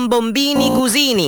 Bombombini Gusini.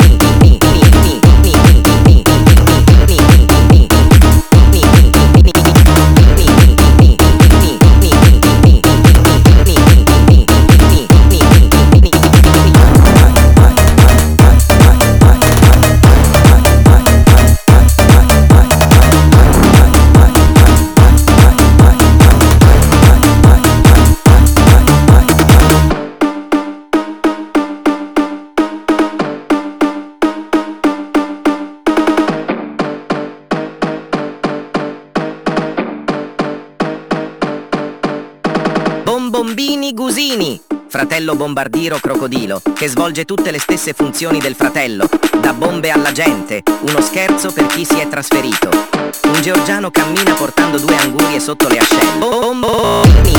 Bombombini Gusini, fratello bombardiro crocodilo, che svolge tutte le stesse funzioni del fratello, da bombe alla gente, uno scherzo per chi si è trasferito. Un georgiano cammina portando due angurie sotto le ascelle.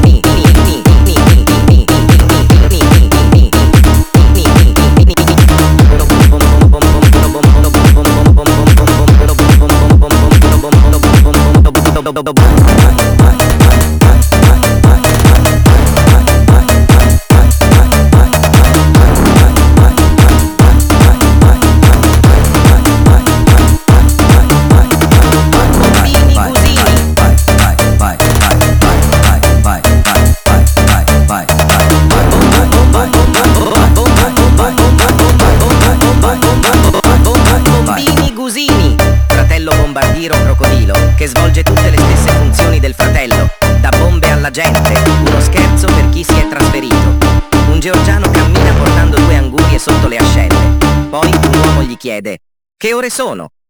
Fratello bombardiro crocodilo, che svolge tutte le stesse funzioni del fratello, da bombe alla gente, uno scherzo per chi si è trasferito. Un georgiano cammina portando due angurie sotto le ascelle. Poi un uomo gli chiede: che ore sono?